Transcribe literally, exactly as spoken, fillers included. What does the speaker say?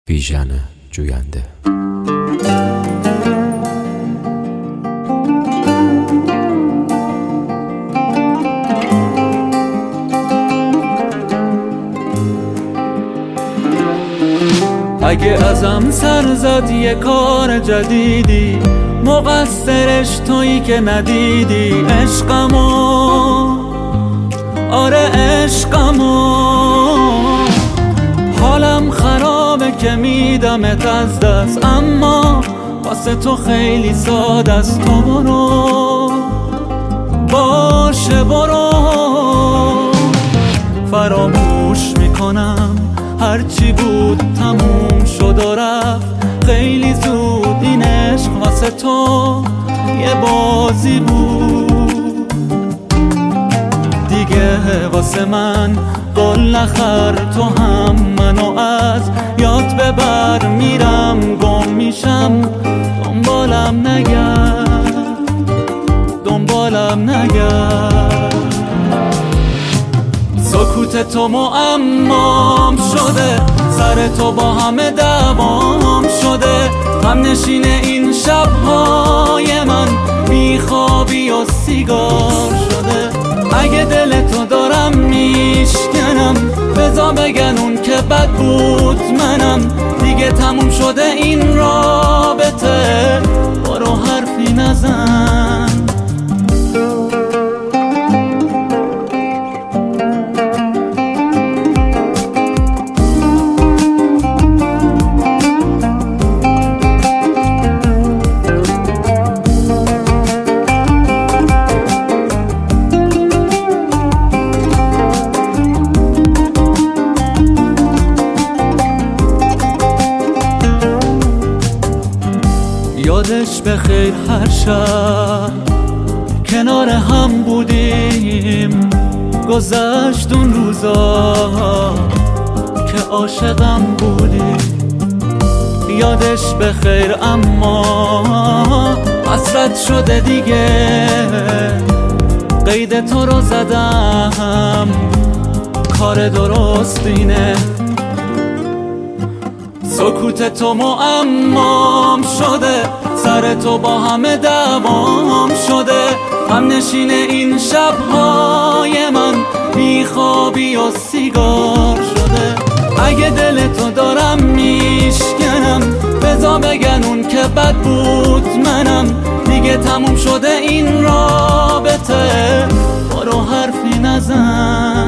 بیژن جوینده. اگه ازم سر زد یه کار جدیدی، مقصرش تویی که ندیدی عشقمو، آره عشقمو. حالم خرابه که میدمت از دست، اما واسه تو خیلی ساده است. تو برو، باشه برو، فراموش میکنم هرچی بود تموم شد و رفت خیلی زود. این عشق واسه تو یه بازی بود دیگه، واسه من گل نخر. تو هم منو از یاد ببر، میرم گم میشم، دنبالم نگرد، دنبالم نگرد. سکوت تو معمام شده، سر تو با همه دوام شده. هم نشین این شبهای من بیخوابی و سیگار شده. اگه دل تو دارم میشکنم، بذار بگن اون که بد بود منم. دیگه تموم شده این رابطه، برو حرفی نزن. یادش بخیر هر شب کنار هم بودیم، گذشت اون روزا که عاشقم بودیم. یادش بخیر اما حسرت شده دیگه، قید تو رو زدم، کار درست اینه. سکوت تو معمام شده، سر تو با همه دوام شده. هم نشین این شبهای من بیخوابی و سیگار شده. اگه دل تو دارم میشکنم، بذار بگن اون که بد بود منم. دیگه تموم شده این رابطه، برو حرفی نزن.